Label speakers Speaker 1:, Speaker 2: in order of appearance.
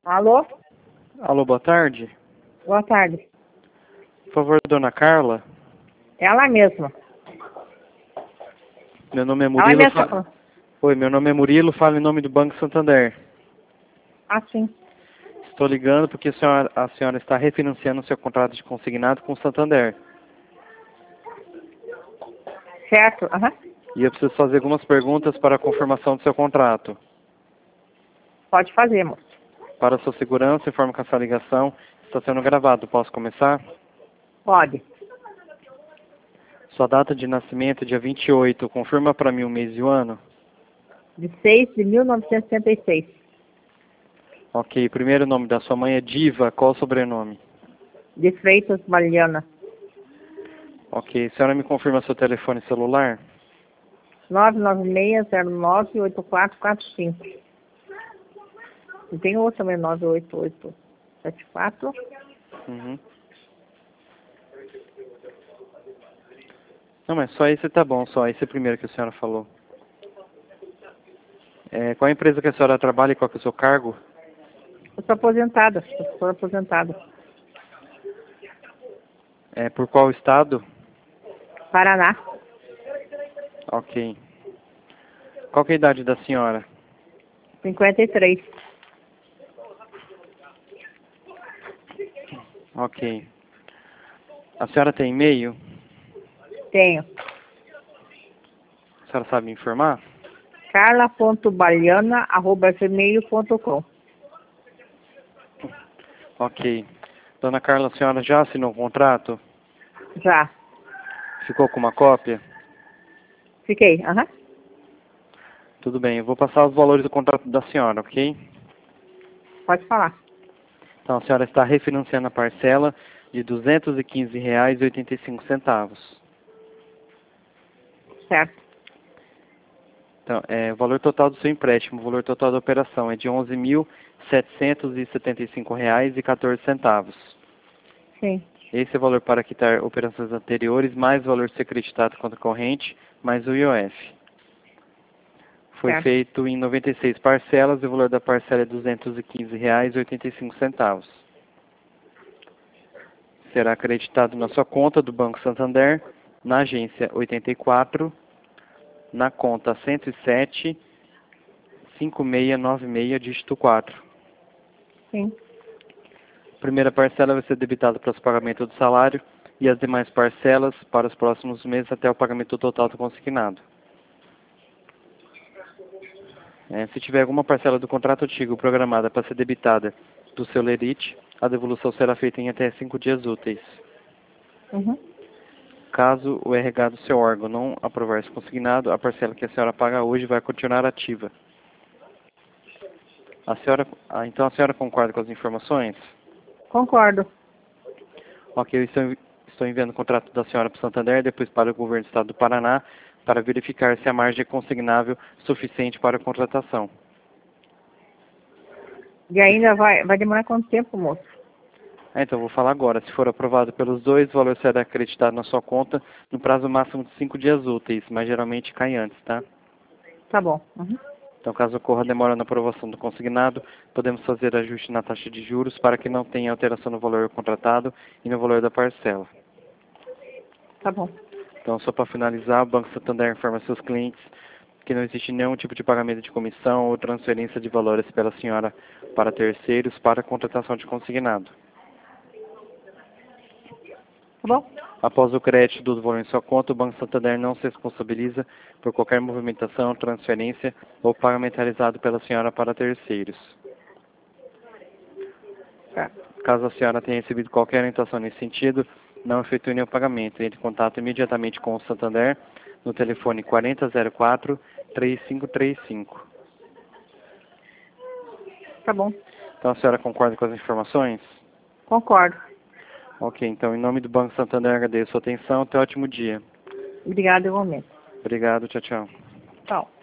Speaker 1: Alô?
Speaker 2: Alô, boa tarde.
Speaker 1: Boa tarde.
Speaker 2: Por favor, dona Carla.
Speaker 1: Ela mesma.
Speaker 2: Meu nome é
Speaker 1: Ela
Speaker 2: Murilo.
Speaker 1: mesma.
Speaker 2: Oi, meu nome é Murilo, falo em nome do Banco Santander.
Speaker 1: Ah, sim.
Speaker 2: Estou ligando porque a senhora está refinanciando seu contrato de consignado com o Santander.
Speaker 1: Certo, aham.
Speaker 2: E eu preciso fazer algumas perguntas para a confirmação do seu contrato.
Speaker 1: Pode fazer, moço.
Speaker 2: Para a sua segurança, informo que essa ligação está sendo gravada. Posso começar?
Speaker 1: Pode.
Speaker 2: Sua data de nascimento é dia 28. Confirma para mim o mês e o ano?
Speaker 1: De 6 de 1966.
Speaker 2: Ok. Primeiro nome da sua mãe é Diva. Qual o sobrenome?
Speaker 1: De Freitas, Mariana.
Speaker 2: Ok. A senhora me confirma seu telefone celular?
Speaker 1: 996098445. E tem outro também, 98874.
Speaker 2: Uhum. Não, mas só esse tá bom, só esse primeiro que a senhora falou. Qual a empresa que a senhora trabalha e qual que é o seu cargo?
Speaker 1: Eu sou aposentada. Eu sou aposentada.
Speaker 2: Por qual estado?
Speaker 1: Paraná.
Speaker 2: Ok. Qual que é a idade da senhora?
Speaker 1: 53.
Speaker 2: Ok. A senhora tem e-mail?
Speaker 1: Tenho.
Speaker 2: A senhora sabe me informar?
Speaker 1: carla.baliana@gmail.com.
Speaker 2: Ok. Dona Carla, a senhora já assinou o contrato?
Speaker 1: Já.
Speaker 2: Ficou com uma cópia?
Speaker 1: Fiquei, aham.
Speaker 2: Tudo bem, eu vou passar os valores do contrato da senhora, ok?
Speaker 1: Pode falar.
Speaker 2: Então a senhora está refinanciando a parcela de R$ 215,85.
Speaker 1: Certo.
Speaker 2: Então, o valor total do seu empréstimo, o valor total da operação é de R$ 11.775,14.
Speaker 1: Sim.
Speaker 2: Esse é o valor para quitar operações anteriores, mais o valor ser creditado contra corrente, mais o IOF. Foi
Speaker 1: Certo.
Speaker 2: feito em 96 parcelas e o valor da parcela é R$ 215,85. Será acreditado na sua conta do Banco Santander, na agência 84, na conta 107, 5696, dígito 4.
Speaker 1: Sim.
Speaker 2: A primeira parcela vai ser debitada para o pagamento do salário e as demais parcelas para os próximos meses até o pagamento total do consignado. Se tiver alguma parcela do contrato antigo programada para ser debitada do seu lerite, a devolução será feita em até 5 dias úteis.
Speaker 1: Uhum.
Speaker 2: Caso o RH do seu órgão não aprovar esse consignado, a parcela que a senhora paga hoje vai continuar ativa. Então a senhora concorda com as informações?
Speaker 1: Concordo.
Speaker 2: Ok, eu estou enviando o contrato da senhora para o Santander, depois para o governo do estado do Paraná, para verificar se a margem é consignável suficiente para a contratação.
Speaker 1: E ainda vai demorar quanto tempo, moço?
Speaker 2: Então, eu vou falar agora. Se for aprovado pelos dois, o valor será acreditado na sua conta no prazo máximo de 5 dias úteis, mas geralmente cai antes, tá?
Speaker 1: Tá bom. Uhum.
Speaker 2: Então, caso ocorra demora na aprovação do consignado, podemos fazer ajuste na taxa de juros para que não tenha alteração no valor contratado e no valor da parcela.
Speaker 1: Tá bom.
Speaker 2: Então, só para finalizar, o Banco Santander informa seus clientes que não existe nenhum tipo de pagamento de comissão ou transferência de valores pela senhora para terceiros para a contratação de consignado.
Speaker 1: Tá bom?
Speaker 2: Após o crédito do valor em sua conta, o Banco Santander não se responsabiliza por qualquer movimentação, transferência ou pagamento realizado pela senhora para terceiros.
Speaker 1: Tá.
Speaker 2: Caso a senhora tenha recebido qualquer orientação nesse sentido, não efetue nenhum pagamento. Entre em contato imediatamente com o Santander no telefone 4004-3535.
Speaker 1: Tá bom.
Speaker 2: Então a senhora concorda com as informações?
Speaker 1: Concordo.
Speaker 2: Ok, então em nome do Banco Santander agradeço a sua atenção. Até ótimo dia.
Speaker 1: Obrigada igualmente.
Speaker 2: Obrigado, tchau, tchau.
Speaker 1: Tchau.